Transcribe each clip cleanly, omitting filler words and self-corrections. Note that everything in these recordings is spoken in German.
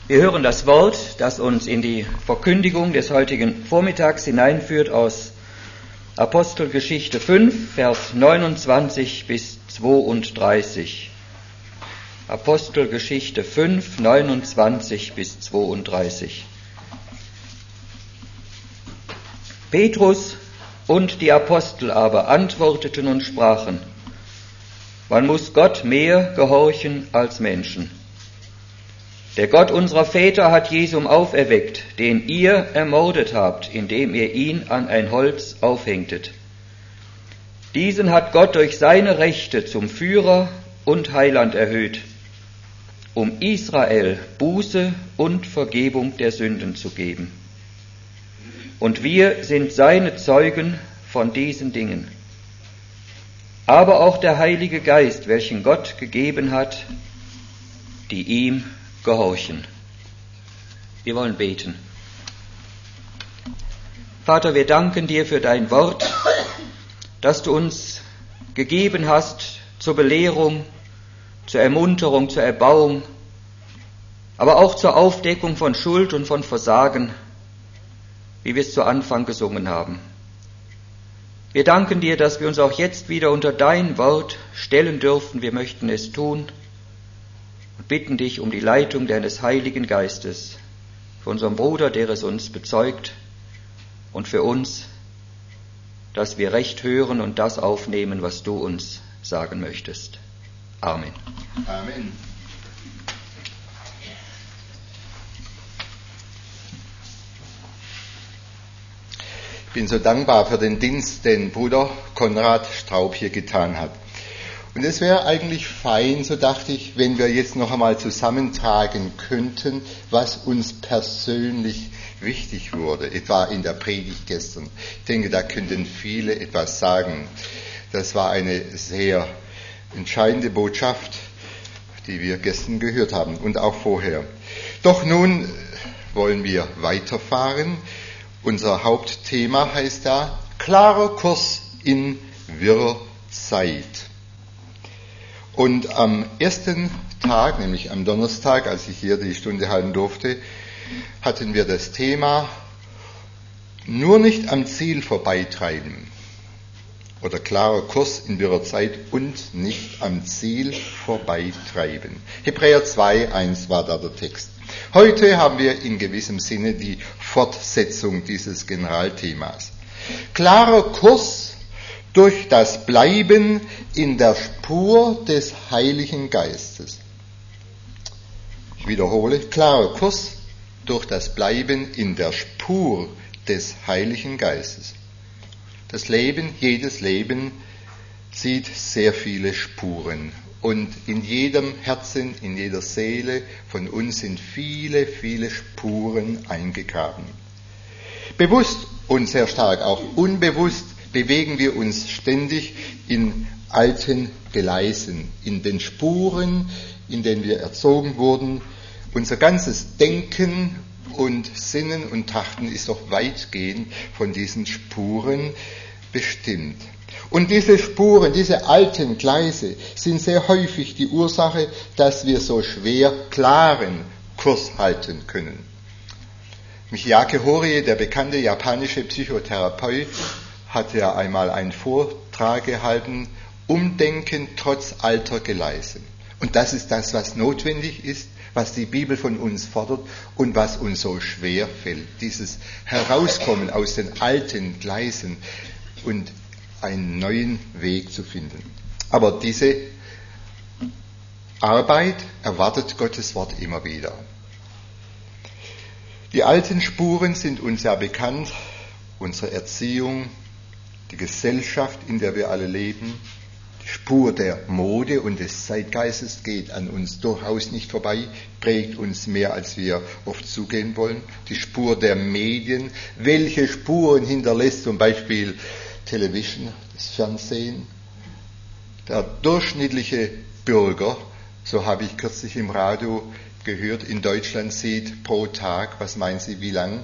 Wir hören das Wort, das uns in die Verkündigung des heutigen Vormittags hineinführt aus Apostelgeschichte 5, Vers 29 bis 32. Apostelgeschichte 5, 29 bis 32. Petrus und die Apostel aber antworteten und sprachen: Man muss Gott mehr gehorchen als Menschen. Der Gott unserer Väter hat Jesum auferweckt, den ihr ermordet habt, indem ihr ihn an ein Holz aufhängtet. Diesen hat Gott durch seine Rechte zum Führer und Heiland erhöht, um Israel Buße und Vergebung der Sünden zu geben. Und wir sind seine Zeugen von diesen Dingen. Aber auch der Heilige Geist, welchen Gott gegeben hat, die ihm gehorchen. Wir wollen beten. Vater, wir danken dir für dein Wort, das du uns gegeben hast zur Belehrung, zur Ermunterung, zur Erbauung, aber auch zur Aufdeckung von Schuld und von Versagen, wie wir es zu Anfang gesungen haben. Wir danken dir, dass wir uns auch jetzt wieder unter dein Wort stellen dürfen. Wir möchten es tun und bitten dich um die Leitung deines Heiligen Geistes für unseren Bruder, der es uns bezeugt, und für uns, dass wir recht hören und das aufnehmen, was du uns sagen möchtest. Amen. Amen. Ich bin so dankbar für den Dienst, den Bruder Konrad Straub hier getan hat. Und es wäre eigentlich fein, so dachte ich, wenn wir jetzt noch einmal zusammentragen könnten, was uns persönlich wichtig wurde, etwa in der Predigt gestern. Ich denke, da könnten viele etwas sagen. Das war eine sehr entscheidende Botschaft, die wir gestern gehört haben und auch vorher. Doch nun wollen wir weiterfahren. Unser Hauptthema heißt da: klarer Kurs in wirrer Zeit. Und am ersten Tag, nämlich am Donnerstag, als ich hier die Stunde halten durfte, hatten wir das Thema nur nicht am Ziel vorbeitreiben. Oder klarer Kurs in wirrer Zeit und nicht am Ziel vorbeitreiben. Hebräer 2,1 war da der Text. Heute haben wir in gewissem Sinne die Fortsetzung dieses Generalthemas. Klarer Kurs durch das Bleiben in der Spur des Heiligen Geistes. Ich wiederhole, klarer Kurs durch das Bleiben in der Spur des Heiligen Geistes. Das Leben, jedes Leben zieht sehr viele Spuren. Und in jedem Herzen, in jeder Seele von uns sind viele, viele Spuren eingegraben. Bewusst und sehr stark auch unbewusst bewegen wir uns ständig in alten Gleisen, in den Spuren, in denen wir erzogen wurden. Unser ganzes Denken und Sinnen und Trachten ist doch weitgehend von diesen Spuren bestimmt. Und diese Spuren, diese alten Gleise sind sehr häufig die Ursache, dass wir so schwer klaren Kurs halten können. Michiake Horie, der bekannte japanische Psychotherapeut, hat ja einmal einen Vortrag gehalten: Umdenken trotz alter Gleise. Und das ist das, was notwendig ist, was die Bibel von uns fordert und was uns so schwer fällt. Dieses Herauskommen aus den alten Gleisen und einen neuen Weg zu finden. Aber diese Arbeit erwartet Gottes Wort immer wieder. Die alten Spuren sind uns ja bekannt, unsere Erziehung, die Gesellschaft, in der wir alle leben, die Spur der Mode und des Zeitgeistes geht an uns durchaus nicht vorbei, prägt uns mehr, als wir oft zugeben wollen. Die Spur der Medien, welche Spuren hinterlässt zum Beispiel Television, das Fernsehen. Der durchschnittliche Bürger, so habe ich kürzlich im Radio gehört, in Deutschland sieht pro Tag, was meinen Sie, wie lang?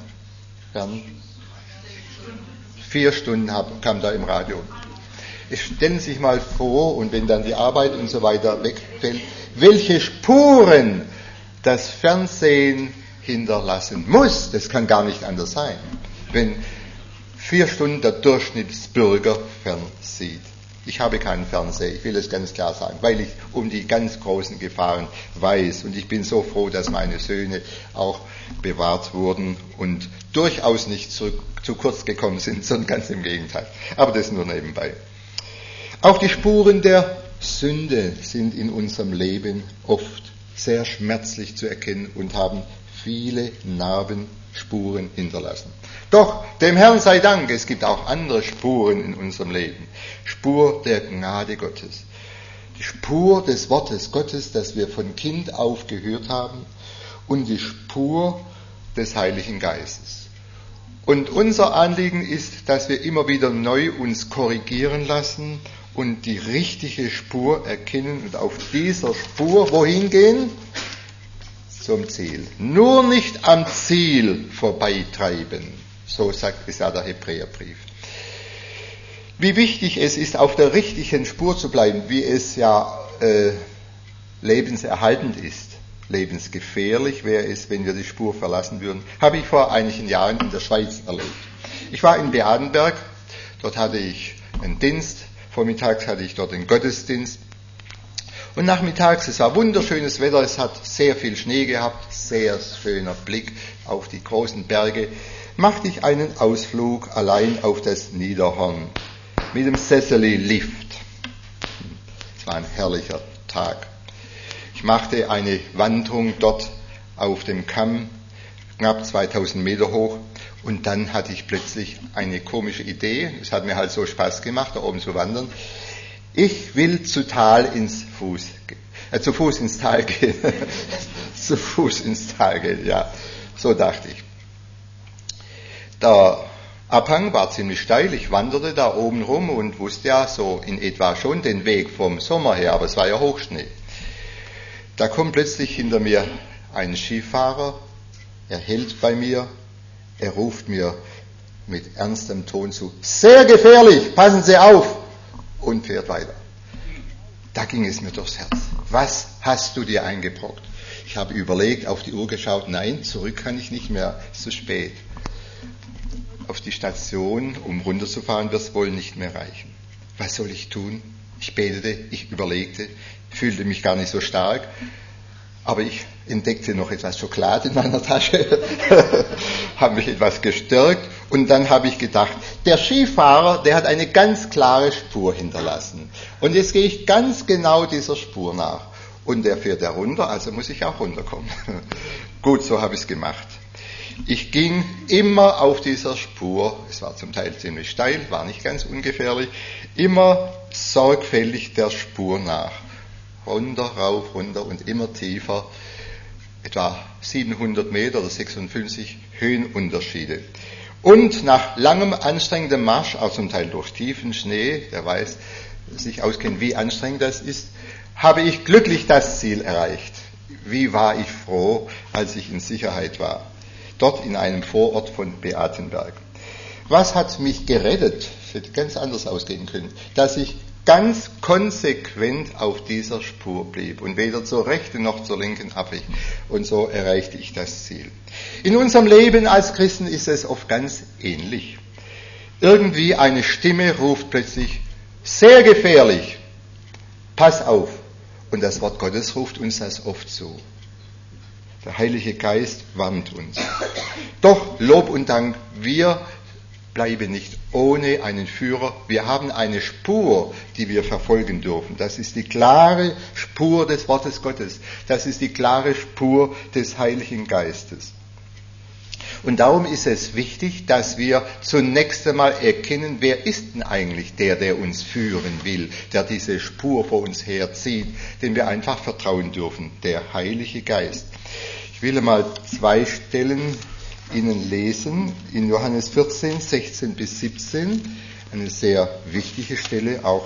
4 Stunden kam da im Radio. Stellen Sie sich mal vor, und wenn dann die Arbeit und so weiter wegfällt, welche Spuren das Fernsehen hinterlassen muss. Das kann gar nicht anders sein, wenn 4 Stunden der Durchschnittsbürger fernsieht. Ich habe keinen Fernseher, ich will es ganz klar sagen, weil ich um die ganz großen Gefahren weiß. Und ich bin so froh, dass meine Söhne auch bewahrt wurden und durchaus nicht zu kurz gekommen sind, sondern ganz im Gegenteil. Aber das nur nebenbei. Auch die Spuren der Sünde sind in unserem Leben oft sehr schmerzlich zu erkennen und haben viele Narbenspuren hinterlassen. Doch dem Herrn sei Dank, es gibt auch andere Spuren in unserem Leben. Spur der Gnade Gottes. Die Spur des Wortes Gottes, das wir von Kind auf gehört haben, und die Spur des Heiligen Geistes. Und unser Anliegen ist, dass wir immer wieder neu uns korrigieren lassen und die richtige Spur erkennen und auf dieser Spur wohin gehen? Zum Ziel. Nur nicht am Ziel vorbeitreiben. So sagt es ja der Hebräerbrief. Wie wichtig es ist, auf der richtigen Spur zu bleiben, wie es ja lebenserhaltend ist. Lebensgefährlich wäre es, wenn wir die Spur verlassen würden, habe ich vor einigen Jahren in der Schweiz erlebt. Ich war in Beadenberg, dort hatte ich einen Dienst, vormittags hatte ich dort einen Gottesdienst und nachmittags, es war wunderschönes Wetter, es hat sehr viel Schnee gehabt, sehr schöner Blick auf die großen Berge, machte ich einen Ausflug allein auf das Niederhorn mit dem Seseli-Lift. Es war ein herrlicher Tag. Ich machte eine Wanderung dort auf dem Kamm, knapp 2000 Meter hoch, und dann hatte ich plötzlich eine komische Idee. Es hat mir halt so Spaß gemacht, da oben zu wandern. Ich will zu Fuß ins Tal gehen. Zu Fuß ins Tal gehen, ja. So dachte ich. Der Abhang war ziemlich steil. Ich wanderte da oben rum und wusste ja so in etwa schon den Weg vom Sommer her, aber es war ja Hochschnee. Da kommt plötzlich hinter mir ein Skifahrer, er hält bei mir, er ruft mir mit ernstem Ton zu, sehr gefährlich, passen Sie auf, und fährt weiter. Da ging es mir durchs Herz. Was hast du dir eingebrockt? Ich habe überlegt, auf die Uhr geschaut, nein, zurück kann ich nicht mehr, es ist zu spät. Auf die Station, um runterzufahren, wird es wohl nicht mehr reichen. Was soll ich tun? Ich betete, ich überlegte, fühlte mich gar nicht so stark, aber ich entdeckte noch etwas Schokolade in meiner Tasche, habe mich etwas gestärkt und dann habe ich gedacht, der Skifahrer, der hat eine ganz klare Spur hinterlassen und jetzt gehe ich ganz genau dieser Spur nach und der fährt herunter, also muss ich auch runterkommen. Gut, so habe ich es gemacht. Ich ging immer auf dieser Spur, es war zum Teil ziemlich steil, war nicht ganz ungefährlich, immer sorgfältig der Spur nach. Runter, rauf, runter und immer tiefer, etwa 700 Meter oder 56 Höhenunterschiede. Und nach langem, anstrengendem Marsch, auch zum Teil durch tiefen Schnee, der weiß, sich auskennt, wie anstrengend das ist, habe ich glücklich das Ziel erreicht. Wie war ich froh, als ich in Sicherheit war. Dort in einem Vorort von Beatenberg. Was hat mich gerettet? Es hätte ganz anders ausgehen können. Dass ich ganz konsequent auf dieser Spur blieb und weder zur rechten noch zur linken abwich. Und so erreichte ich das Ziel. In unserem Leben als Christen ist es oft ganz ähnlich. Irgendwie eine Stimme ruft plötzlich, sehr gefährlich, pass auf. Und das Wort Gottes ruft uns das oft zu. Der Heilige Geist warnt uns. Doch, Lob und Dank, wir bleiben nicht ohne einen Führer. Wir haben eine Spur, die wir verfolgen dürfen. Das ist die klare Spur des Wortes Gottes. Das ist die klare Spur des Heiligen Geistes. Und darum ist es wichtig, dass wir zunächst einmal erkennen, wer ist denn eigentlich der uns führen will, der diese Spur vor uns herzieht, dem wir einfach vertrauen dürfen, der Heilige Geist. Ich will mal 2 Stellen Ihnen lesen, in Johannes 14, 16 bis 17, eine sehr wichtige Stelle, auch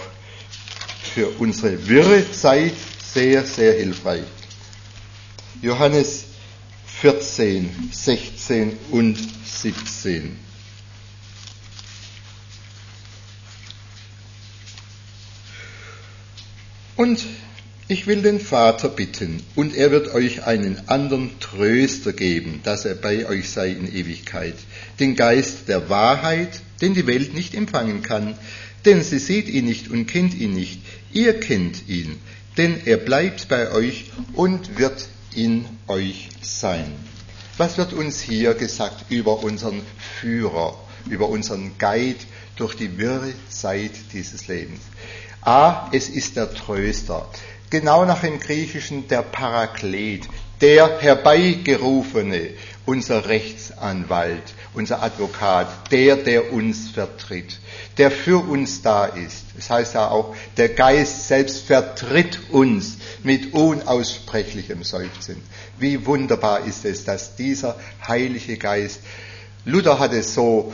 für unsere wirre Zeit sehr, sehr hilfreich. Johannes 14, 16 und 17. Und Ich will den Vater bitten, und er wird euch einen anderen Tröster geben, dass er bei euch sei in Ewigkeit, den Geist der Wahrheit, den die Welt nicht empfangen kann, denn sie sieht ihn nicht und kennt ihn nicht. Ihr kennt ihn, denn er bleibt bei euch und wird in euch sein. Was wird uns hier gesagt über unseren Führer, über unseren Guide durch die wirre Zeit dieses Lebens? A, es ist der Tröster. Genau nach dem Griechischen der Paraklet, der Herbeigerufene, unser Rechtsanwalt, unser Advokat, der uns vertritt, der für uns da ist. Das heißt ja auch, der Geist selbst vertritt uns mit unaussprechlichem Seufzen. Wie wunderbar ist es, dass dieser Heilige Geist, Luther hat es so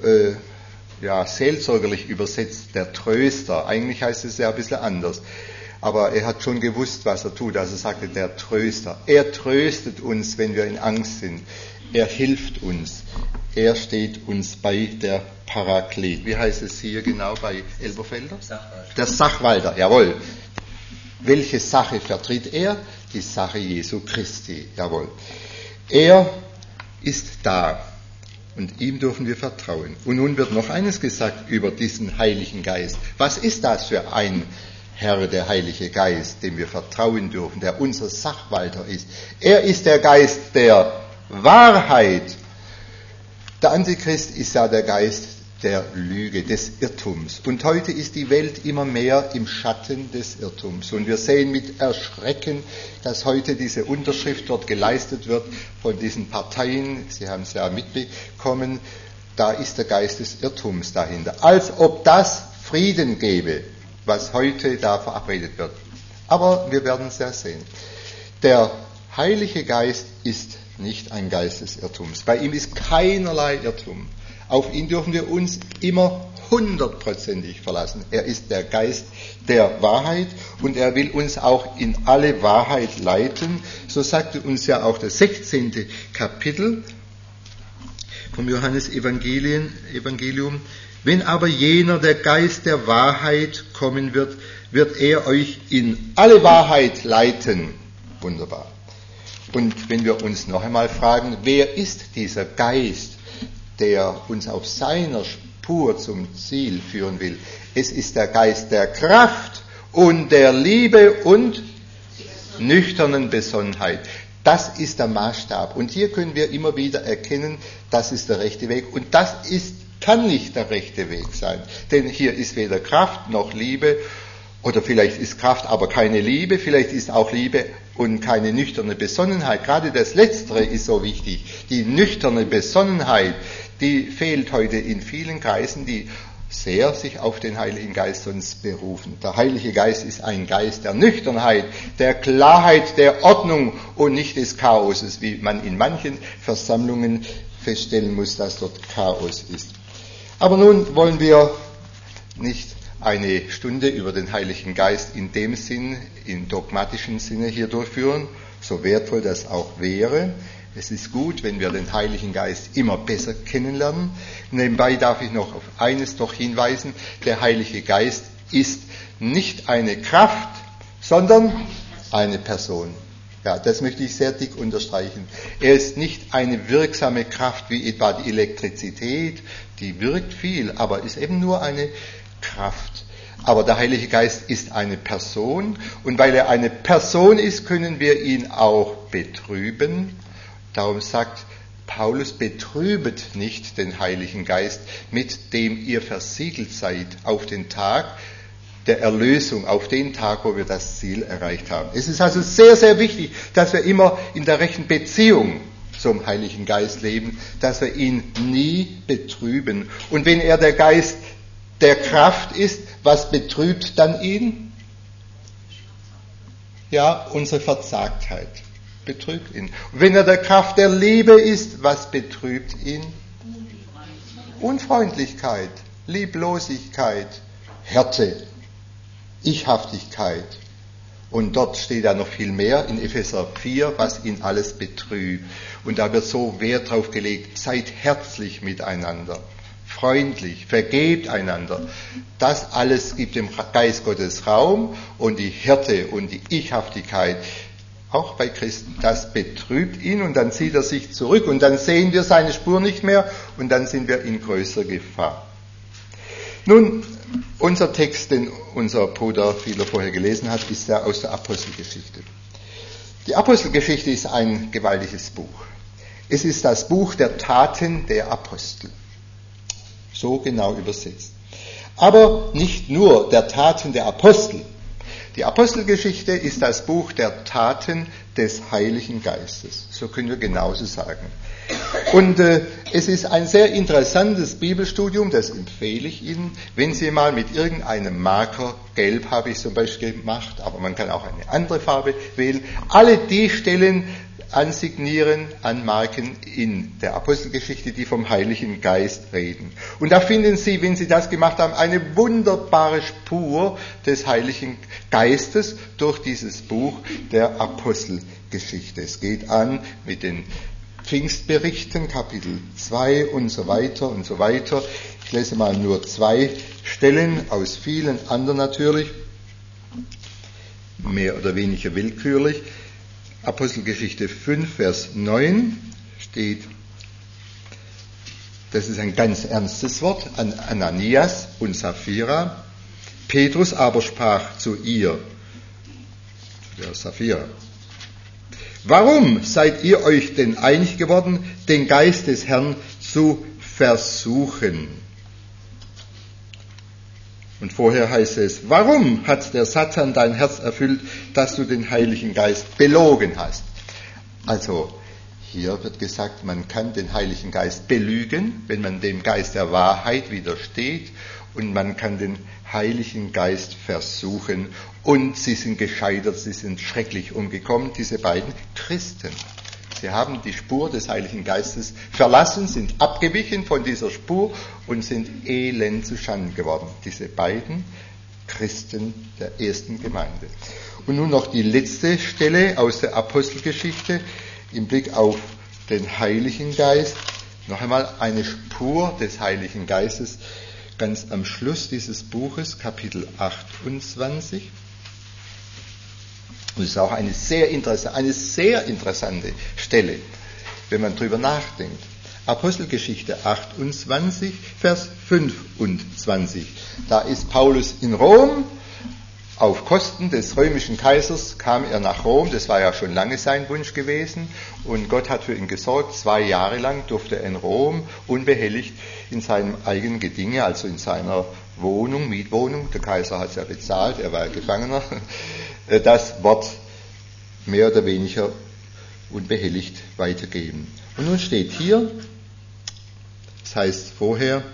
seelsorgerlich übersetzt, der Tröster. Eigentlich heißt es ja ein bisschen anders. Aber er hat schon gewusst, was er tut. Also sagte der Tröster. Er tröstet uns, wenn wir in Angst sind. Er hilft uns. Er steht uns bei der Paraklet. Wie heißt es hier genau bei Elberfelder? Sachwalter. Der Sachwalter, jawohl. Welche Sache vertritt er? Die Sache Jesu Christi, jawohl. Er ist da. Und ihm dürfen wir vertrauen. Und nun wird noch eines gesagt über diesen Heiligen Geist. Was ist das für ein Herr, der Heilige Geist, dem wir vertrauen dürfen, der unser Sachwalter ist? Er ist der Geist der Wahrheit. Der Antichrist ist ja der Geist der Lüge, des Irrtums. Und heute ist die Welt immer mehr im Schatten des Irrtums. Und wir sehen mit Erschrecken, dass heute diese Unterschrift dort geleistet wird von diesen Parteien. Sie haben es ja mitbekommen. Da ist der Geist des Irrtums dahinter. Als ob das Frieden gäbe, was heute da verabredet wird. Aber wir werden es ja sehen. Der Heilige Geist ist nicht ein Geist des Irrtums. Bei ihm ist keinerlei Irrtum. Auf ihn dürfen wir uns immer 100%ig verlassen. Er ist der Geist der Wahrheit und er will uns auch in alle Wahrheit leiten. So sagte uns ja auch das 16. Kapitel vom Johannesevangelium. Wenn aber jener, der Geist der Wahrheit, kommen wird, wird er euch in alle Wahrheit leiten. Wunderbar. Und wenn wir uns noch einmal fragen, wer ist dieser Geist, der uns auf seiner Spur zum Ziel führen will? Es ist der Geist der Kraft und der Liebe und nüchternen Besonnenheit. Das ist der Maßstab. Und hier können wir immer wieder erkennen, das ist der rechte Weg. Und das kann nicht der rechte Weg sein. Denn hier ist weder Kraft noch Liebe. Oder vielleicht ist Kraft, aber keine Liebe. Vielleicht ist auch Liebe und keine nüchterne Besonnenheit. Gerade das Letztere ist so wichtig. Die nüchterne Besonnenheit, die fehlt heute in vielen Kreisen, die sehr sich auf den Heiligen Geist sonst berufen. Der Heilige Geist ist ein Geist der Nüchternheit, der Klarheit, der Ordnung und nicht des Chaoses, wie man in manchen Versammlungen feststellen muss, dass dort Chaos ist. Aber nun wollen wir nicht eine Stunde über den Heiligen Geist in dem Sinn, im dogmatischen Sinne hier durchführen, so wertvoll das auch wäre. Es ist gut, wenn wir den Heiligen Geist immer besser kennenlernen. Nebenbei darf ich noch auf eines doch hinweisen. Der Heilige Geist ist nicht eine Kraft, sondern eine Person. Ja, das möchte ich sehr dick unterstreichen. Er ist nicht eine wirksame Kraft wie etwa die Elektrizität, die wirkt viel, aber ist eben nur eine Kraft. Aber der Heilige Geist ist eine Person und weil er eine Person ist, können wir ihn auch betrüben. Darum sagt Paulus, betrübet nicht den Heiligen Geist, mit dem ihr versiegelt seid auf den Tag der Erlösung, auf den Tag, wo wir das Ziel erreicht haben. Es ist also sehr, sehr wichtig, dass wir immer in der rechten Beziehung zum Heiligen Geist leben, dass wir ihn nie betrüben. Und wenn er der Geist der Kraft ist, was betrübt dann ihn? Ja, unsere Verzagtheit betrübt ihn. Und wenn er der Kraft der Liebe ist, was betrübt ihn? Unfreundlichkeit, Lieblosigkeit, Härte, Ichhaftigkeit. Und dort steht ja noch viel mehr in Epheser 4, was ihn alles betrübt. Und da wird so Wert drauf gelegt, seid herzlich miteinander, freundlich, vergebt einander. Das alles gibt dem Geist Gottes Raum und die Härte und die Ichhaftigkeit, auch bei Christen, das betrübt ihn und dann zieht er sich zurück und dann sehen wir seine Spur nicht mehr und dann sind wir in größerer Gefahr. Nun, unser Text, den unser Bruder Philo vorher gelesen hat, ist ja aus der Apostelgeschichte. Die Apostelgeschichte ist ein gewaltiges Buch. Es ist das Buch der Taten der Apostel. So genau übersetzt. Aber nicht nur der Taten der Apostel. Die Apostelgeschichte ist das Buch der Taten des Heiligen Geistes. So können wir genauso sagen. Und es ist ein sehr interessantes Bibelstudium, das empfehle ich Ihnen, wenn Sie mal mit irgendeinem Marker, gelb habe ich zum Beispiel gemacht, aber man kann auch eine andere Farbe wählen, alle die Stellen ansignieren, anmarken in der Apostelgeschichte, die vom Heiligen Geist reden. Und da finden Sie, wenn Sie das gemacht haben, eine wunderbare Spur des Heiligen Geistes durch dieses Buch der Apostelgeschichte. Es geht an mit den Pfingstberichten, Kapitel 2 und so weiter und so weiter. Ich lese mal nur 2 Stellen, aus vielen anderen natürlich, mehr oder weniger willkürlich. Apostelgeschichte 5, Vers 9 steht, das ist ein ganz ernstes Wort, an Ananias und Sapphira. Petrus aber sprach zu ihr, der Sapphira, warum seid ihr euch denn einig geworden, den Geist des Herrn zu versuchen? Und vorher heißt es, warum hat der Satan dein Herz erfüllt, dass du den Heiligen Geist belogen hast? Also, hier wird gesagt, man kann den Heiligen Geist belügen, wenn man dem Geist der Wahrheit widersteht, und man kann den Heiligen Geist versuchen. Und sie sind gescheitert, sie sind schrecklich umgekommen, diese beiden Christen. Sie haben die Spur des Heiligen Geistes verlassen, sind abgewichen von dieser Spur und sind elend zuschanden geworden. Diese beiden Christen der ersten Gemeinde. Und nun noch die letzte Stelle aus der Apostelgeschichte im Blick auf den Heiligen Geist. Noch einmal eine Spur des Heiligen Geistes ganz am Schluss dieses Buches, Kapitel 28. Und es ist auch eine sehr interessante Stelle, wenn man drüber nachdenkt. Apostelgeschichte 28, Vers 25. Da ist Paulus in Rom. Auf Kosten des römischen Kaisers kam er nach Rom. Das war ja schon lange sein Wunsch gewesen. Und Gott hat für ihn gesorgt. 2 Jahre lang durfte er in Rom unbehelligt in seinem eigenen Gedinge, also in seiner Wohnung, Mietwohnung, der Kaiser hat es ja bezahlt, er war Gefangener, das Wort mehr oder weniger unbehelligt weitergeben. Und nun steht hier, das heißt vorher,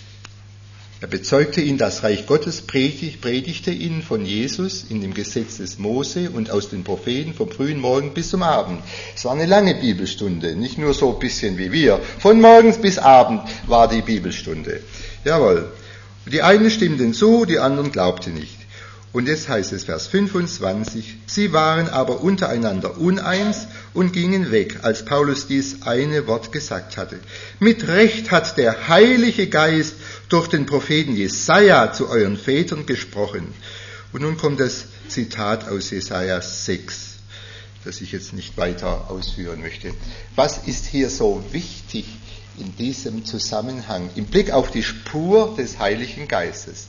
er bezeugte ihnen das Reich Gottes, predigte ihnen von Jesus in dem Gesetz des Mose und aus den Propheten vom frühen Morgen bis zum Abend. Es war eine lange Bibelstunde, nicht nur so ein bisschen wie wir. Von morgens bis Abend war die Bibelstunde. Jawohl. Die einen stimmten zu, die anderen glaubten nicht. Und jetzt heißt es Vers 25, sie waren aber untereinander uneins und gingen weg, als Paulus dies eine Wort gesagt hatte. Mit Recht hat der Heilige Geist durch den Propheten Jesaja zu euren Vätern gesprochen. Und nun kommt das Zitat aus Jesaja 6, das ich jetzt nicht weiter ausführen möchte. Was ist hier so wichtig in diesem Zusammenhang, im Blick auf die Spur des Heiligen Geistes?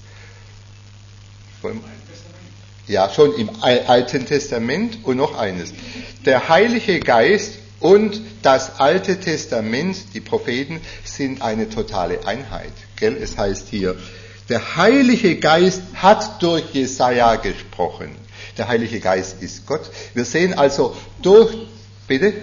Ja, schon im Alten Testament. Und noch eines. Der Heilige Geist und das Alte Testament, die Propheten, sind eine totale Einheit. Gell? Es heißt hier, der Heilige Geist hat durch Jesaja gesprochen. Der Heilige Geist ist Gott. Wir sehen also durch, bitte?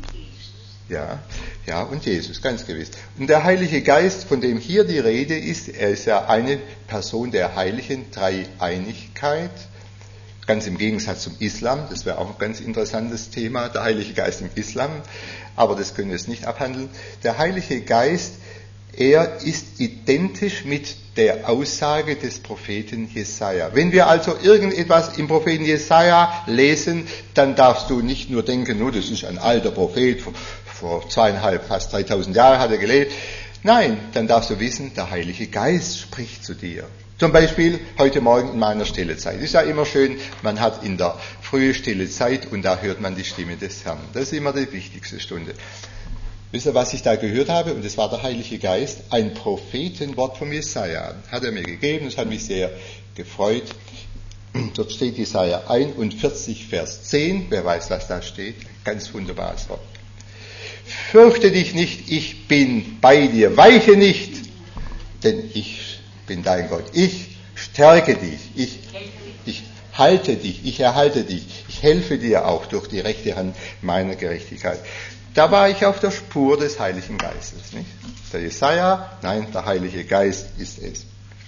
Ja, und Jesus, ganz gewiss. Und der Heilige Geist, von dem hier die Rede ist, er ist ja eine Person der heiligen Dreieinigkeit. Ganz im Gegensatz zum Islam, das wäre auch ein ganz interessantes Thema, der Heilige Geist im Islam, aber das können wir jetzt nicht abhandeln. Der Heilige Geist, er ist identisch mit der Aussage des Propheten Jesaja. Wenn wir also irgendetwas im Propheten Jesaja lesen, dann darfst du nicht nur denken, das ist ein alter Prophet, vor 2.500, fast 3.000 Jahren hat er gelebt. Nein, dann darfst du wissen, der Heilige Geist spricht zu dir. Zum Beispiel heute Morgen in meiner stille Zeit. Ist ja immer schön, man hat in der frühen stille Zeit und da hört man die Stimme des Herrn. Das ist immer die wichtigste Stunde. Wisst ihr, was ich da gehört habe? Und das war der Heilige Geist, ein Prophetenwort von Jesaja. Hat er mir gegeben, das hat mich sehr gefreut. Dort steht Jesaja 41, Vers 10. Wer weiß, was da steht? Ganz wunderbares Wort. Fürchte dich nicht, ich bin bei dir. Weiche nicht, denn ich bin dein Gott. Ich stärke dich. Ich halte dich. Ich erhalte dich. Ich helfe dir auch durch die rechte Hand meiner Gerechtigkeit. Da war ich auf der Spur des Heiligen Geistes. Nicht? Der Jesaja, nein, der Heilige Geist ist es.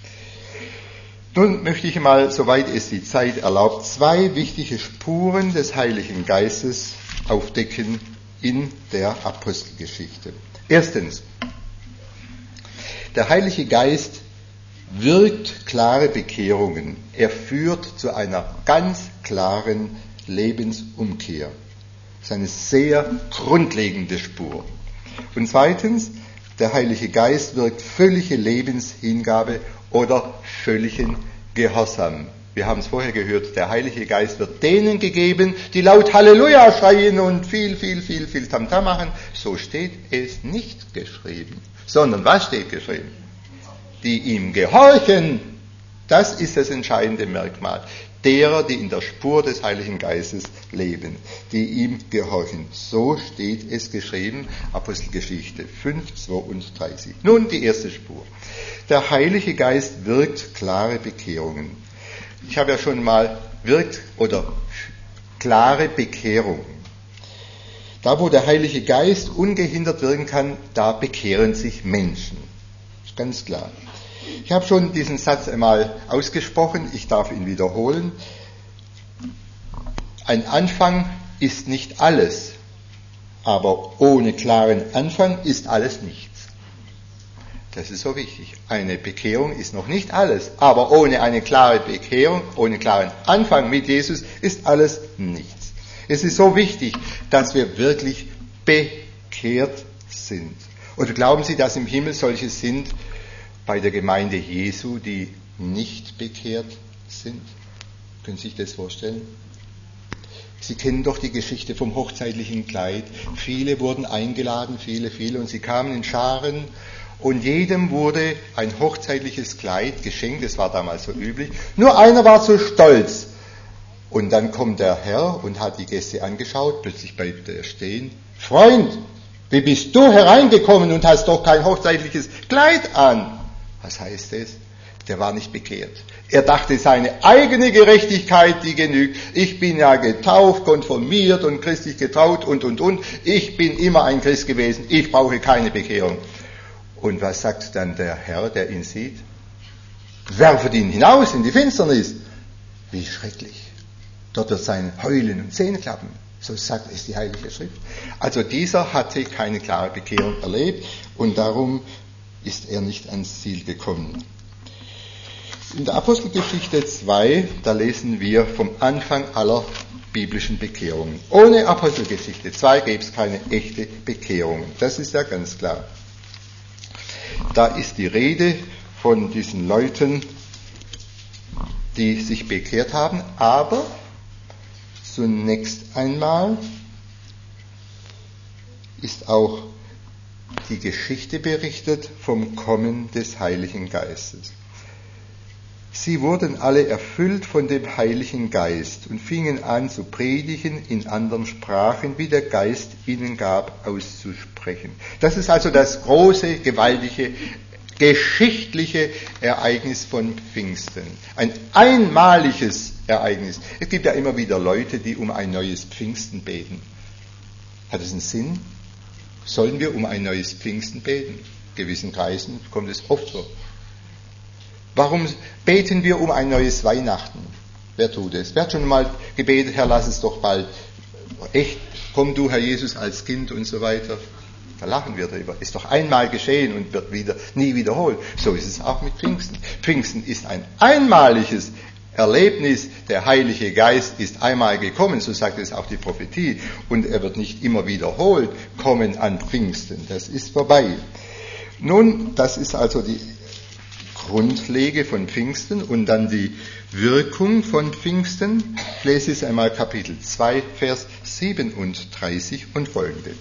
Nun möchte ich mal, soweit es die Zeit erlaubt, 2 wichtige Spuren des Heiligen Geistes aufdecken in der Apostelgeschichte. Erstens, der Heilige Geist wirkt klare Bekehrungen. Er führt zu einer ganz klaren Lebensumkehr. Das ist eine sehr grundlegende Spur. Und zweitens, der Heilige Geist wirkt völlige Lebenshingabe oder völligen Gehorsam. Wir haben es vorher gehört, der Heilige Geist wird denen gegeben, die laut Halleluja schreien und viel Tamtam machen. So steht es nicht geschrieben. Sondern was steht geschrieben? Die ihm gehorchen. Das ist das entscheidende Merkmal. Derer, die in der Spur des Heiligen Geistes leben, die ihm gehorchen. So steht es geschrieben, Apostelgeschichte 5:32. Nun die erste Spur. Der Heilige Geist wirkt klare Bekehrungen. Ich habe ja schon mal klare Bekehrungen. Da, wo der Heilige Geist ungehindert wirken kann, da bekehren sich Menschen. Das ist ganz klar. Ich habe schon diesen Satz einmal ausgesprochen, ich darf ihn wiederholen. Ein Anfang ist nicht alles, aber ohne klaren Anfang ist alles nichts. Das ist so wichtig. Eine Bekehrung ist noch nicht alles, aber ohne eine klare Bekehrung, ohne klaren Anfang mit Jesus ist alles nichts. Es ist so wichtig, dass wir wirklich bekehrt sind. Oder glauben Sie, dass im Himmel solche sind bei der Gemeinde Jesu, die nicht bekehrt sind? Können Sie sich das vorstellen? Sie kennen doch die Geschichte vom hochzeitlichen Kleid. Viele wurden eingeladen, viele, und sie kamen in Scharen und jedem wurde ein hochzeitliches Kleid geschenkt, das war damals so üblich. Nur einer war zu stolz. Und dann kommt der Herr und hat die Gäste angeschaut, plötzlich bleibt er stehen. Freund, wie bist du hereingekommen und hast doch kein hochzeitliches Kleid an? Was heißt das? Der war nicht bekehrt. Er dachte, seine eigene Gerechtigkeit, die genügt. Ich bin ja getauft, konfirmiert und christlich getraut und. Ich bin immer ein Christ gewesen. Ich brauche keine Bekehrung. Und was sagt dann der Herr, der ihn sieht? Werfet ihn hinaus in die Finsternis. Wie schrecklich. Dort wird sein Heulen und Zähneklappen. So sagt es die Heilige Schrift. Also dieser hatte keine klare Bekehrung erlebt und darum ist er nicht ans Ziel gekommen. In der Apostelgeschichte 2, da lesen wir vom Anfang aller biblischen Bekehrungen. Ohne Apostelgeschichte 2 gäbe es keine echte Bekehrung. Das ist ja ganz klar. Da ist die Rede von diesen Leuten, die sich bekehrt haben, aber zunächst einmal ist auch die Geschichte berichtet vom Kommen des Heiligen Geistes. Sie wurden alle erfüllt von dem Heiligen Geist und fingen an zu predigen in anderen Sprachen, wie der Geist ihnen gab, auszusprechen. Das ist also das große, gewaltige, geschichtliche Ereignis von Pfingsten. Ein einmaliges Ereignis. Es gibt ja immer wieder Leute, die um ein neues Pfingsten beten. Hat es einen Sinn? Sollen wir um ein neues Pfingsten beten? In gewissen Kreisen kommt es oft vor. Warum beten wir um ein neues Weihnachten? Wer tut es? Wer hat schon mal gebetet, Herr, lass es doch bald. Echt, komm du, Herr Jesus, als Kind und so weiter. Da lachen wir drüber. Ist doch einmal geschehen und wird nie wiederholt. So ist es auch mit Pfingsten. Pfingsten ist ein einmaliges Erlebnis. Der Heilige Geist ist einmal gekommen, so sagt es auch die Prophetie. Und er wird nicht immer wiederholt kommen an Pfingsten. Das ist vorbei. Nun, das ist also die Grundlage von Pfingsten und dann die Wirkung von Pfingsten. Ich lese es einmal Kapitel 2, Vers 37 und folgende.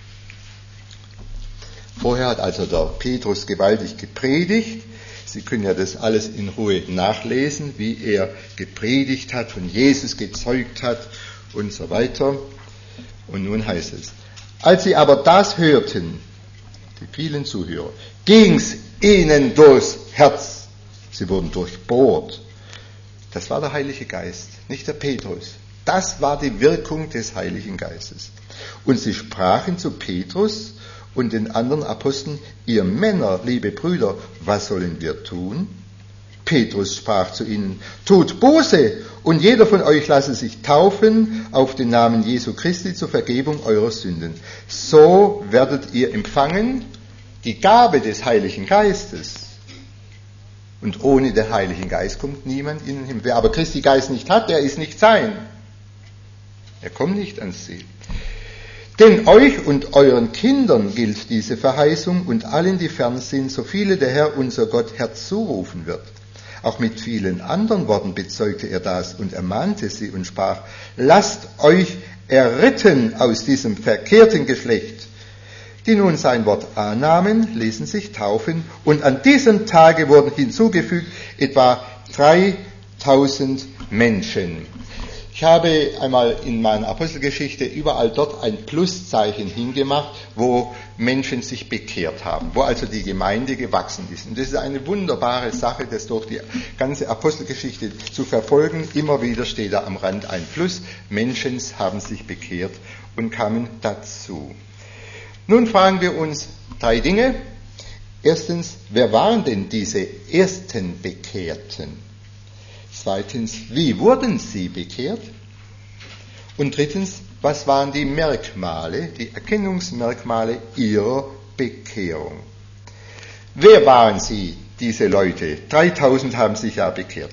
Vorher hat also der Petrus gewaltig gepredigt. Sie können ja das alles in Ruhe nachlesen, wie er gepredigt hat, von Jesus gezeugt hat und so weiter. Und nun heißt es, als sie aber das hörten, die vielen Zuhörer, ging's ihnen durchs Herz. Sie wurden durchbohrt. Das war der Heilige Geist, nicht der Petrus. Das war die Wirkung des Heiligen Geistes. Und sie sprachen zu Petrus und den anderen Aposteln, ihr Männer, liebe Brüder, was sollen wir tun? Petrus sprach zu ihnen, tut Buße und jeder von euch lasse sich taufen auf den Namen Jesu Christi zur Vergebung eurer Sünden. So werdet ihr empfangen die Gabe des Heiligen Geistes. Und ohne den Heiligen Geist kommt niemand in den Himmel. Wer aber Christi Geist nicht hat, der ist nicht sein. Er kommt nicht ans Ziel. Denn euch und euren Kindern gilt diese Verheißung und allen, die fern sind, so viele der Herr unser Gott herzurufen wird. Auch mit vielen anderen Worten bezeugte er das und ermahnte sie und sprach, lasst euch erretten aus diesem verkehrten Geschlecht. Die nun sein Wort annahmen, ließen sich taufen und an diesem Tage wurden hinzugefügt etwa 3000 Menschen. Ich habe einmal in meiner Apostelgeschichte überall dort ein Pluszeichen hingemacht, wo Menschen sich bekehrt haben, wo also die Gemeinde gewachsen ist. Und das ist eine wunderbare Sache, das durch die ganze Apostelgeschichte zu verfolgen. Immer wieder steht da am Rand ein Plus. Menschen haben sich bekehrt und kamen dazu. Nun fragen wir uns 3 Dinge. Erstens, wer waren denn diese ersten Bekehrten? Zweitens, wie wurden sie bekehrt? Und drittens, was waren die Merkmale, die Erkennungsmerkmale ihrer Bekehrung? Wer waren sie, diese Leute? 3000 haben sich ja bekehrt.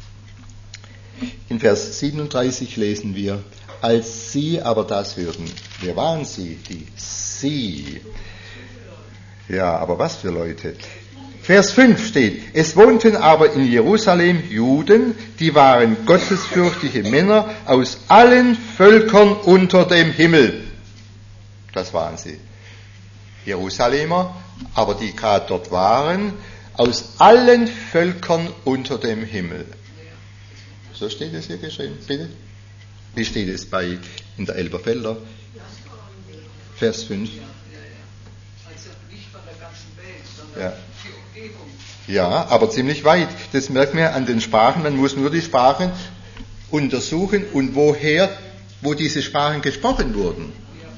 In Vers 37 lesen wir, als sie aber das hörten. Wer waren sie? Die Sie. Ja, aber was für Leute? Vers 5 steht, es wohnten aber in Jerusalem Juden, die waren gottesfürchtige Männer aus allen Völkern unter dem Himmel. Das waren sie. Jerusalemer, aber die gerade dort waren, aus allen Völkern unter dem Himmel. So steht es hier geschrieben, bitte. Wie steht es in der Elberfelder? Vers 5. Also nicht von der ganzen Welt, sondern Ja. die Umgebung. Ja, aber ziemlich weit. Das merkt man an den Sprachen. Man muss nur die Sprachen untersuchen und wo diese Sprachen gesprochen wurden.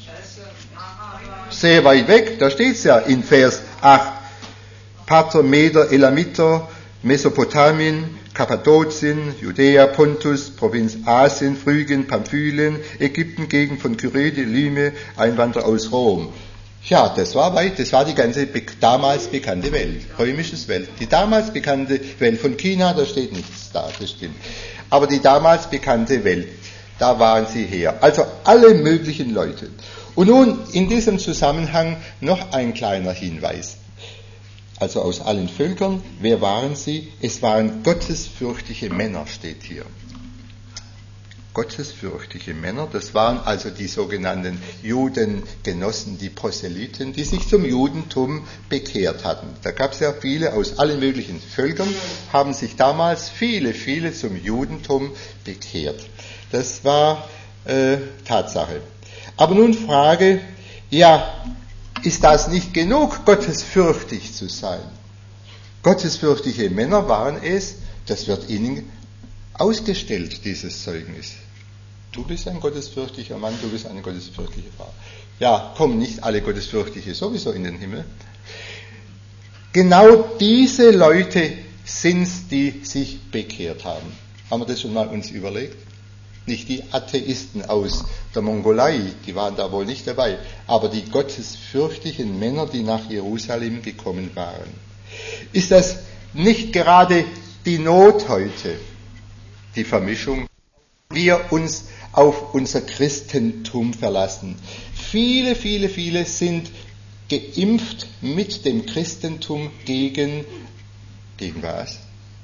Sehr weit weg, da steht es ja in Vers 8. Parther, Meder, Elamiter, Mesopotamien, Kappadokien, Judäa, Pontus, Provinz Asien, Phrygien, Pamphylien, Ägypten, Gegend von Kyrene, Lyme, Einwanderer aus Rom. Ja, das war weit, das war die ganze damals bekannte Welt, römisches Welt. Die damals bekannte Welt von China, da steht nichts da, das stimmt. Aber die damals bekannte Welt, da waren sie her. Also alle möglichen Leute. Und nun in diesem Zusammenhang noch ein kleiner Hinweis. Also aus allen Völkern, wer waren sie? Es waren gottesfürchtige Männer, steht hier. Gottesfürchtige Männer, das waren also die sogenannten Judengenossen, die Proselyten, die sich zum Judentum bekehrt hatten. Da gab es ja viele aus allen möglichen Völkern, haben sich damals viele zum Judentum bekehrt. Das war Tatsache. Aber nun Frage, ja, ist das nicht genug, gottesfürchtig zu sein? Gottesfürchtige Männer waren es, das wird ihnen ausgestellt, dieses Zeugnis. Du bist ein gottesfürchtiger Mann, du bist eine gottesfürchtige Frau. Ja, kommen nicht alle Gottesfürchtige sowieso in den Himmel. Genau diese Leute sind's, die sich bekehrt haben. Haben wir das schon mal uns überlegt? Nicht die Atheisten aus der Mongolei, die waren da wohl nicht dabei, aber die gottesfürchtigen Männer, die nach Jerusalem gekommen waren. Ist das nicht gerade die Not heute, die Vermischung? Wir uns auf unser Christentum verlassen. Viele sind geimpft mit dem Christentum gegen was?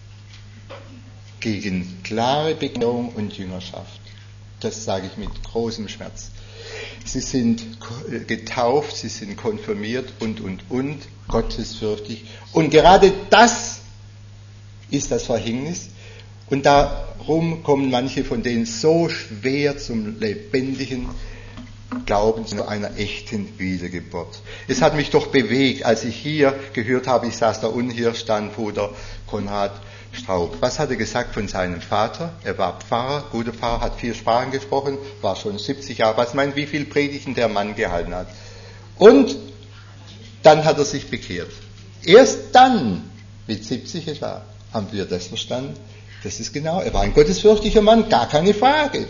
Gegen klare Bekehrung und Jüngerschaft. Das sage ich mit großem Schmerz. Sie sind getauft, sie sind konfirmiert und, gottesfürchtig. Und gerade das ist das Verhängnis. Und darum kommen manche von denen so schwer zum lebendigen Glauben, zu einer echten Wiedergeburt. Es hat mich doch bewegt, als ich hier gehört habe, ich saß da unten, hier stand Bruder Konrad Straub. Was hat er gesagt von seinem Vater? Er war Pfarrer, guter Pfarrer, hat 4 Sprachen gesprochen, war schon 70 Jahre. Was meint, wie viel Predigten der Mann gehalten hat? Und dann hat er sich bekehrt. Erst dann, mit 70 etwa, haben wir das verstanden. Das ist genau, er war ein gottesfürchtiger Mann, gar keine Frage.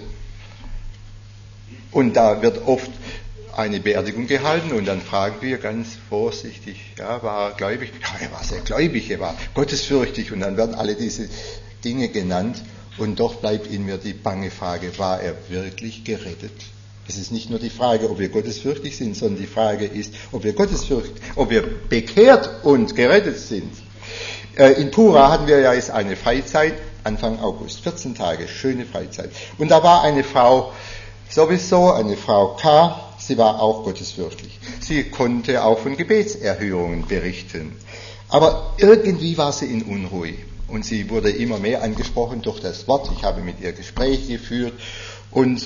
Und da wird oft eine Beerdigung gehalten und dann fragen wir ganz vorsichtig, ja, war er gläubig? Ja, er war sehr gläubig, er war gottesfürchtig und dann werden alle diese Dinge genannt und doch bleibt in mir die bange Frage, war er wirklich gerettet? Es ist nicht nur die Frage, ob wir gottesfürchtig sind, sondern die Frage ist, ob wir bekehrt und gerettet sind. In Pura hatten wir ja jetzt eine Freizeit, Anfang August, 14 Tage, schöne Freizeit. Und da war eine Frau, sowieso eine Frau K., sie war auch gottesfürchtig. Sie konnte auch von Gebetserhörungen berichten. Aber irgendwie war sie in Unruhe. Und sie wurde immer mehr angesprochen durch das Wort. Ich habe mit ihr Gespräche geführt. Und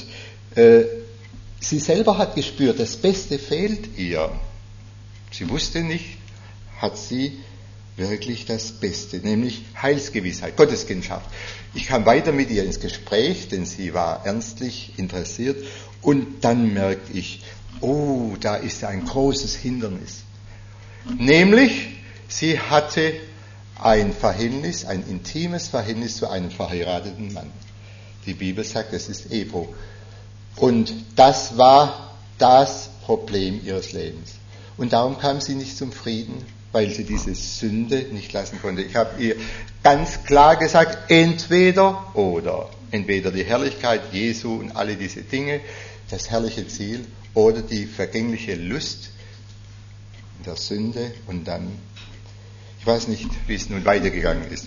sie selber hat gespürt, das Beste fehlt ihr. Sie wusste nicht, hat sie wirklich das Beste, nämlich Heilsgewissheit, Gotteskindschaft. Ich kam weiter mit ihr ins Gespräch, denn sie war ernstlich interessiert und dann merkte ich, oh, da ist ein großes Hindernis. Nämlich, sie hatte ein Verhältnis, ein intimes Verhältnis zu einem verheirateten Mann. Die Bibel sagt, es ist Ehebruch. Und das war das Problem ihres Lebens. Und darum kam sie nicht zum Frieden, weil sie diese Sünde nicht lassen konnte. Ich habe ihr ganz klar gesagt, entweder die Herrlichkeit Jesu und alle diese Dinge, das herrliche Ziel, oder die vergängliche Lust der Sünde und dann, ich weiß nicht, wie es nun weitergegangen ist.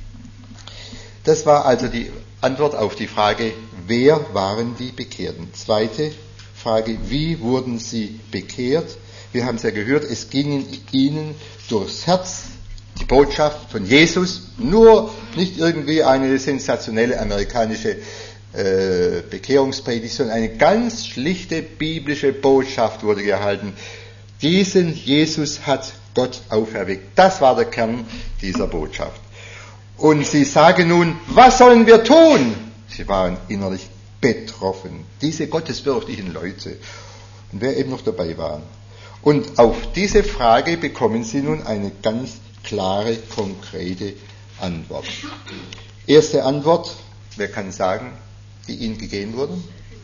Das war also die Antwort auf die Frage, wer waren die Bekehrten? Zweite Frage, wie wurden sie bekehrt? Wir haben es ja gehört, es ging ihnen durchs Herz die Botschaft von Jesus, nur nicht irgendwie eine sensationelle amerikanische Bekehrungspredigt, sondern eine ganz schlichte biblische Botschaft wurde gehalten. Diesen Jesus hat Gott auferweckt. Das war der Kern dieser Botschaft. Und sie sagen nun, was sollen wir tun? Sie waren innerlich betroffen. Diese gottesfürchtigen Leute. Und wer eben noch dabei war. Und auf diese Frage bekommen sie nun eine ganz klare, konkrete Antwort. Erste Antwort, wer kann sagen, die ihnen gegeben wurde?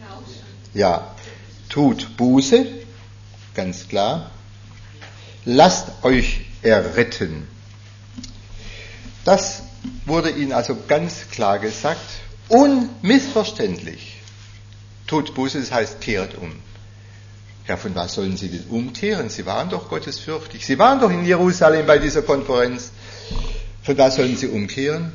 Ja, tut Buße, ganz klar. Lasst euch erretten. Das wurde ihnen also ganz klar gesagt, unmissverständlich. Tut Buße, das heißt, kehrt um. Ja, von was sollen sie denn umkehren? Sie waren doch gottesfürchtig. Sie waren doch in Jerusalem bei dieser Konferenz. Von was sollen sie umkehren?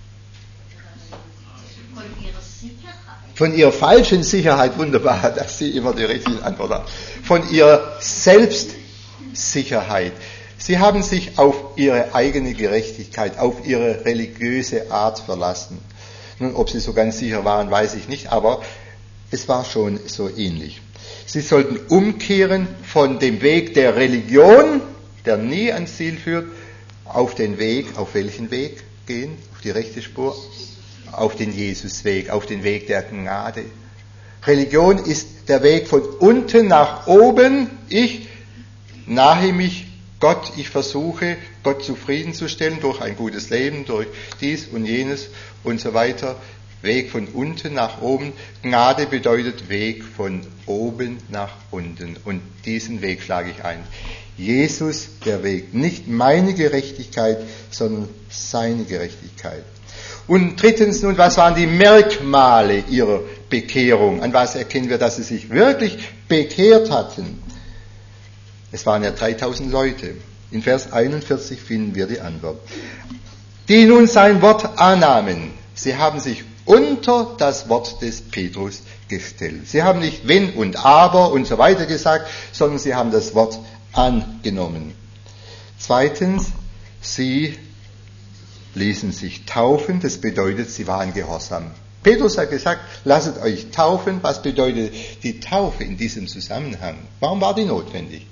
Von ihrer Sicherheit. Von ihrer falschen Sicherheit, wunderbar, dass sie immer die richtige Antwort haben. Von ihrer Selbstsicherheit. Sie haben sich auf ihre eigene Gerechtigkeit, auf ihre religiöse Art verlassen. Nun, ob sie so ganz sicher waren, weiß ich nicht, aber es war schon so ähnlich. Sie sollten umkehren von dem Weg der Religion, der nie ans Ziel führt, auf den Weg, auf welchen Weg gehen? Auf die rechte Spur? Auf den Jesusweg, auf den Weg der Gnade. Religion ist der Weg von unten nach oben. Ich nahe mich Gott, ich versuche, Gott zufriedenzustellen durch ein gutes Leben, durch dies und jenes und so weiter. Weg von unten nach oben. Gnade bedeutet Weg von oben nach unten. Und diesen Weg schlage ich ein. Jesus, der Weg. Nicht meine Gerechtigkeit, sondern seine Gerechtigkeit. Und drittens nun, was waren die Merkmale ihrer Bekehrung? An was erkennen wir, dass sie sich wirklich bekehrt hatten? Es waren ja 3000 Leute. In Vers 41 finden wir die Antwort. Die nun sein Wort annahmen. Sie haben sich unter das Wort des Petrus gestellt. Sie haben nicht wenn und aber und so weiter gesagt, sondern sie haben das Wort angenommen. Zweitens, sie ließen sich taufen, das bedeutet, sie waren gehorsam. Petrus hat gesagt, lasst euch taufen. Was bedeutet die Taufe in diesem Zusammenhang? Warum war die notwendig?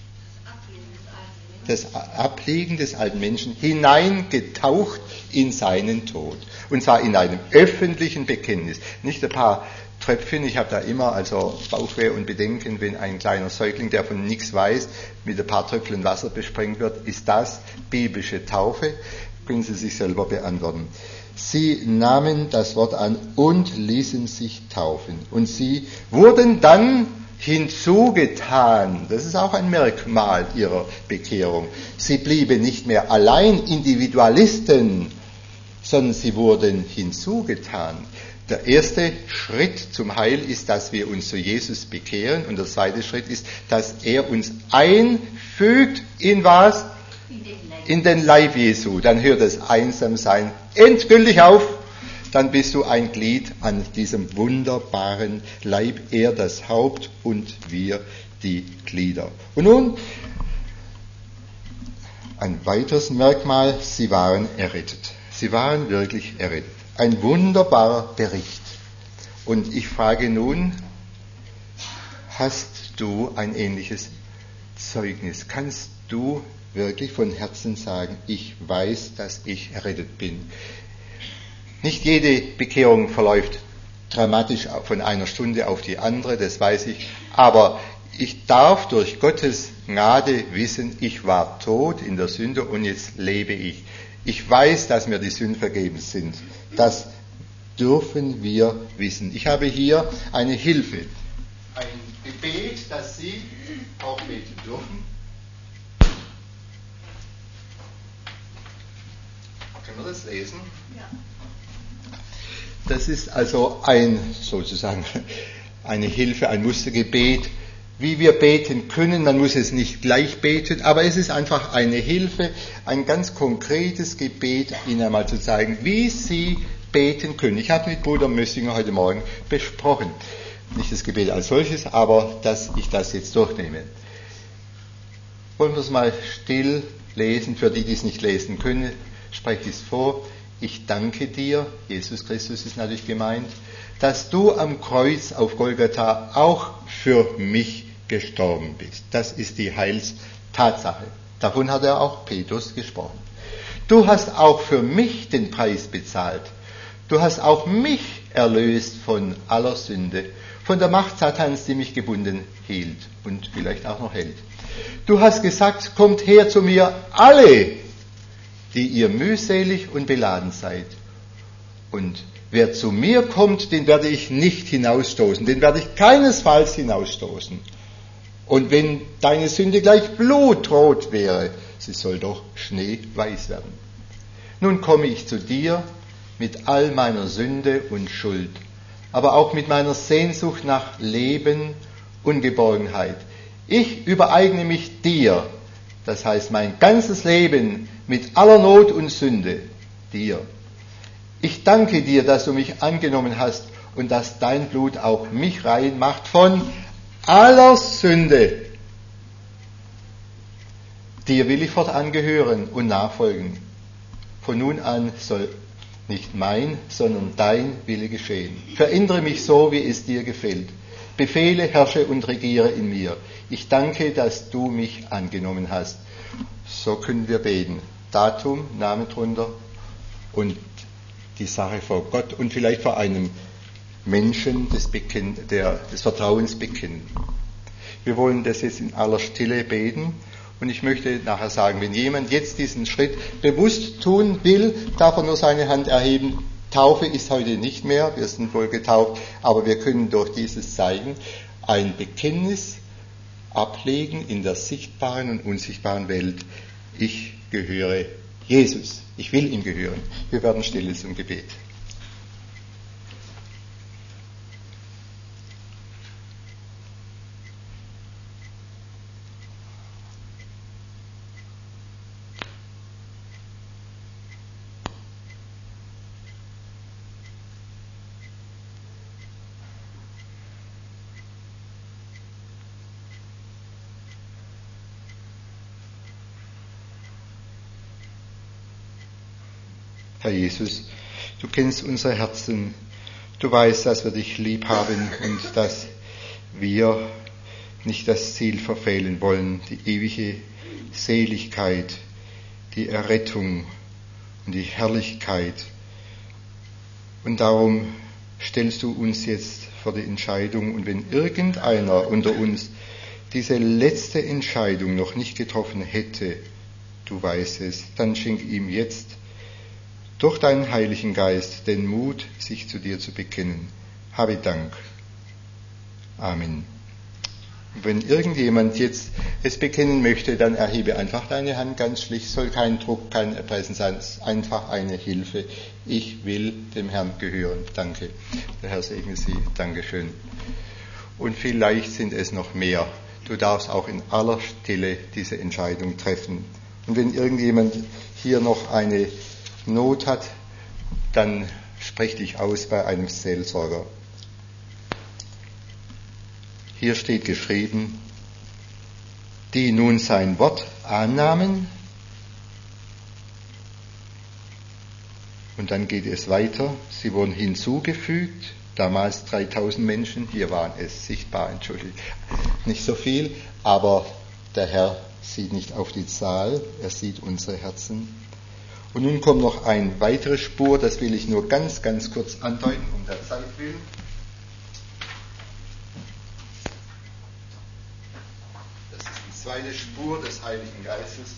Das Ablegen des alten Menschen, hineingetaucht in seinen Tod. Und zwar in einem öffentlichen Bekenntnis. Nicht ein paar Tröpfchen, ich habe da immer also Bauchweh und Bedenken, wenn ein kleiner Säugling, der von nichts weiß, mit ein paar Tröpfchen Wasser besprengt wird. Ist das biblische Taufe? Können Sie sich selber beantworten. Sie nahmen das Wort an und ließen sich taufen. Und sie wurden dann hinzugetan. Das ist auch ein Merkmal ihrer Bekehrung. Sie blieben nicht mehr allein Individualisten, sondern sie wurden hinzugetan. Der erste Schritt zum Heil ist, dass wir uns zu Jesus bekehren. Und der zweite Schritt ist, dass er uns einfügt in was? In den Leib Jesu. Dann hört das Einsamsein endgültig auf. Dann bist du ein Glied an diesem wunderbaren Leib. Er das Haupt und wir die Glieder. Und nun ein weiteres Merkmal, sie waren errettet. Sie waren wirklich errettet. Ein wunderbarer Bericht. Und ich frage nun, hast du ein ähnliches Zeugnis? Kannst du wirklich von Herzen sagen, ich weiß, dass ich errettet bin? Nicht jede Bekehrung verläuft dramatisch von einer Stunde auf die andere, das weiß ich, aber ich darf durch Gottes Gnade wissen, ich war tot in der Sünde und jetzt lebe ich. Ich weiß, dass mir die Sünden vergeben sind. Das dürfen wir wissen. Ich habe hier eine Hilfe, ein Gebet, das Sie auch beten dürfen. Können wir das lesen? Ja. Das ist also sozusagen eine Hilfe, ein Mustergebet, wie wir beten können. Man muss es nicht gleich beten, aber es ist einfach eine Hilfe, ein ganz konkretes Gebet, Ihnen einmal zu zeigen, wie Sie beten können. Ich habe mit Bruder Mössinger heute Morgen besprochen, nicht das Gebet als solches, aber dass ich das jetzt durchnehme. Wollen wir es mal still lesen, für die, die es nicht lesen können, spreche ich es vor. Ich danke dir, Jesus Christus ist natürlich gemeint, dass du am Kreuz auf Golgatha auch für mich gestorben bist. Das ist die Heilstatsache. Davon hat er auch Petrus gesprochen. Du hast auch für mich den Preis bezahlt. Du hast auch mich erlöst von aller Sünde, von der Macht Satans, die mich gebunden hielt und vielleicht auch noch hält. Du hast gesagt, kommt her zu mir alle, die ihr mühselig und beladen seid. Und wer zu mir kommt, den werde ich nicht hinausstoßen, den werde ich keinesfalls hinausstoßen. Und wenn deine Sünde gleich blutrot wäre, sie soll doch schneeweiß werden. Nun komme ich zu dir mit all meiner Sünde und Schuld, aber auch mit meiner Sehnsucht nach Leben und Geborgenheit. Ich übereigne mich dir, das heißt mein ganzes Leben mit aller Not und Sünde, dir. Ich danke dir, dass du mich angenommen hast und dass dein Blut auch mich rein macht von aller Sünde. Dir will ich fortan gehören und nachfolgen. Von nun an soll nicht mein, sondern dein Wille geschehen. Verändere mich so, wie es dir gefällt. Befehle, herrsche und regiere in mir. Ich danke, dass du mich angenommen hast. So können wir beten. Datum, Name drunter und die Sache vor Gott und vielleicht vor einem Menschen des Vertrauens bekennen. Wir wollen das jetzt in aller Stille beten und ich möchte nachher sagen, wenn jemand jetzt diesen Schritt bewusst tun will, darf er nur seine Hand erheben. Taufe ist heute nicht mehr, wir sind wohl getauft, aber wir können durch dieses Zeigen ein Bekenntnis ablegen in der sichtbaren und unsichtbaren Welt. Ich gehöre Jesus. Ich will ihm gehören. Wir werden still zum Gebet. Herr Jesus, du kennst unsere Herzen, du weißt, dass wir dich lieb haben und dass wir nicht das Ziel verfehlen wollen, die ewige Seligkeit, die Errettung und die Herrlichkeit. Und darum stellst du uns jetzt vor die Entscheidung, und wenn irgendeiner unter uns diese letzte Entscheidung noch nicht getroffen hätte, du weißt es, dann schenk ihm jetzt durch deinen Heiligen Geist den Mut, sich zu dir zu bekennen. Habe Dank. Amen. Und wenn irgendjemand jetzt es bekennen möchte, dann erhebe einfach deine Hand ganz schlicht. Soll kein Druck, kein Erpressen sein, es ist einfach eine Hilfe. Ich will dem Herrn gehören. Danke. Der Herr segne Sie. Dankeschön. Und vielleicht sind es noch mehr. Du darfst auch in aller Stille diese Entscheidung treffen. Und wenn irgendjemand hier noch eine Not hat, dann sprich dich aus bei einem Seelsorger. Hier steht geschrieben, die nun sein Wort annahmen. Und dann geht es weiter. Sie wurden hinzugefügt. Damals 3000 Menschen. Hier waren es sichtbar, entschuldigt, nicht so viel. Aber der Herr sieht nicht auf die Zahl. Er sieht unsere Herzen. Und nun kommt noch eine weitere Spur. Das will ich nur ganz, ganz kurz andeuten, um der Zeit willen. Das ist die zweite Spur des Heiligen Geistes.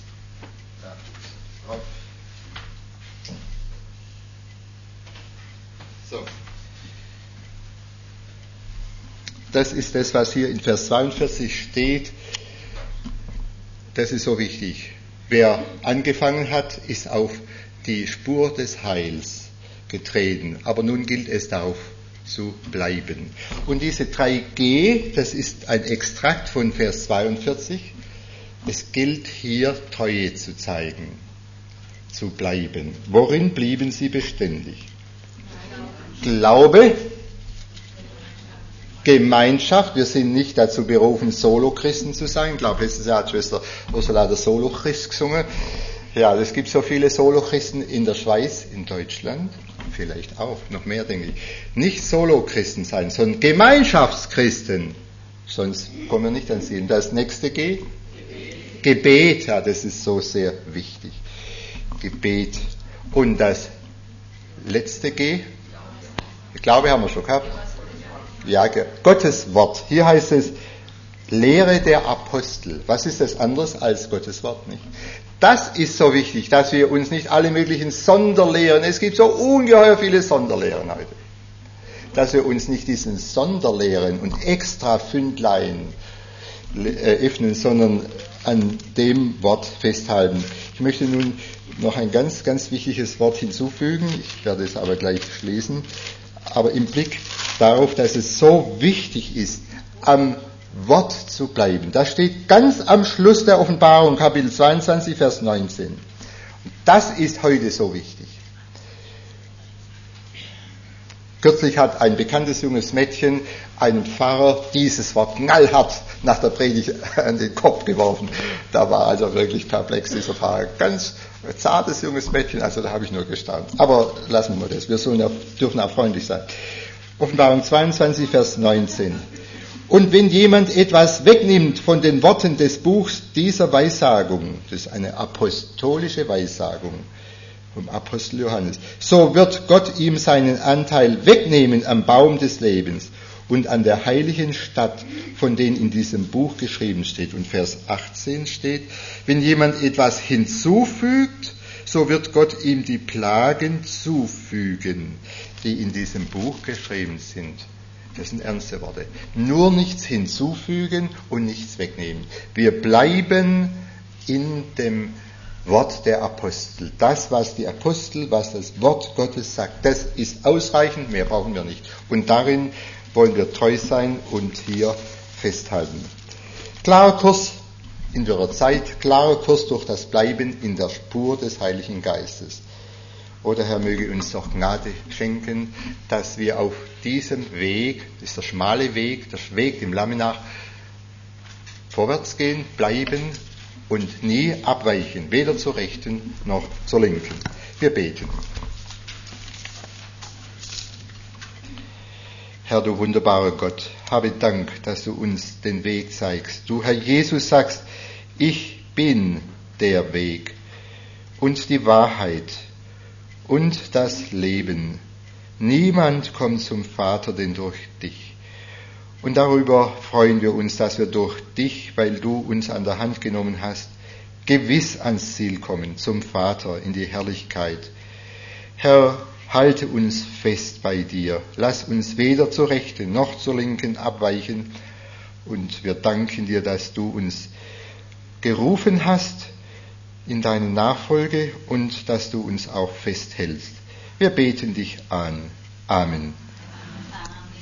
So. Das ist das, was hier in Vers 42 steht. Das ist so wichtig. Wer angefangen hat, ist auf die Spur des Heils getreten. Aber nun gilt es darauf zu bleiben. Und diese 3G, das ist ein Extrakt von Vers 42. Es gilt hier Treue zu zeigen, zu bleiben. Worin blieben sie beständig? Glaube, Gemeinschaft. Wir sind nicht dazu berufen, Solo-Christen zu sein. Ich glaube, letztes Jahr hat Schwester Ursula der Solo-Christ gesungen. Ja, es gibt so viele Solo-Christen in der Schweiz, in Deutschland, vielleicht auch, noch mehr, denke ich. Nicht Solo-Christen sein, sondern Gemeinschaftschristen. Sonst kommen wir nicht ans Ziel. Das nächste G? Gebet, ja, das ist so sehr wichtig. Gebet. Und das letzte G? Ich glaube, haben wir schon gehabt. Ja, Gottes Wort. Hier heißt es Lehre der Apostel. Was ist das anderes als Gottes Wort, nicht? Das ist so wichtig, dass wir uns nicht alle möglichen Sonderlehren, es gibt so ungeheuer viele Sonderlehren heute, dass wir uns nicht diesen Sonderlehren und extra Fündlein öffnen, sondern an dem Wort festhalten. Ich möchte nun noch ein ganz, ganz wichtiges Wort hinzufügen. Ich werde es aber gleich schließen. Aber im Blick darauf, dass es so wichtig ist, am Wort zu bleiben. Das steht ganz am Schluss der Offenbarung, Kapitel 22, Vers 19. Und das ist heute so wichtig. Kürzlich hat ein bekanntes junges Mädchen einem Pfarrer dieses Wort knallhart nach der Predigt an den Kopf geworfen. Da war also wirklich perplex dieser Pfarrer. Ganz zartes junges Mädchen, also da habe ich nur gestaunt. Aber lassen wir das, wir dürfen auch freundlich sein. Offenbarung 22, Vers 19. Und wenn jemand etwas wegnimmt von den Worten des Buchs dieser Weissagung, das ist eine apostolische Weissagung vom Apostel Johannes, so wird Gott ihm seinen Anteil wegnehmen am Baum des Lebens und an der heiligen Stadt, von denen in diesem Buch geschrieben steht. Und Vers 18 steht, wenn jemand etwas hinzufügt, so wird Gott ihm die Plagen zufügen, die in diesem Buch geschrieben sind. Das sind ernste Worte. Nur nichts hinzufügen und nichts wegnehmen. Wir bleiben in dem Wort der Apostel. Das, was die Apostel, was das Wort Gottes sagt, das ist ausreichend, mehr brauchen wir nicht. Und darin wollen wir treu sein und hier festhalten. Klarer Kurs in der Zeit, klarer Kurs durch das Bleiben in der Spur des Heiligen Geistes. Oder Herr möge uns doch Gnade schenken, dass wir auf diesem Weg, das ist der schmale Weg, der Weg dem Lamm nach, vorwärts gehen, bleiben und nie abweichen, weder zur rechten noch zur linken. Wir beten. Herr, du wunderbarer Gott, habe Dank, dass du uns den Weg zeigst. Du, Herr Jesus, sagst, ich bin der Weg und die Wahrheit und das Leben. Niemand kommt zum Vater denn durch dich. Und darüber freuen wir uns, dass wir durch dich, weil du uns an der Hand genommen hast, gewiss ans Ziel kommen, zum Vater in die Herrlichkeit. Herr, halte uns fest bei dir. Lass uns weder zur Rechten noch zur Linken abweichen. Und wir danken dir, dass du uns gerufen hast in deine Nachfolge und dass du uns auch festhältst. Wir beten dich an. Amen.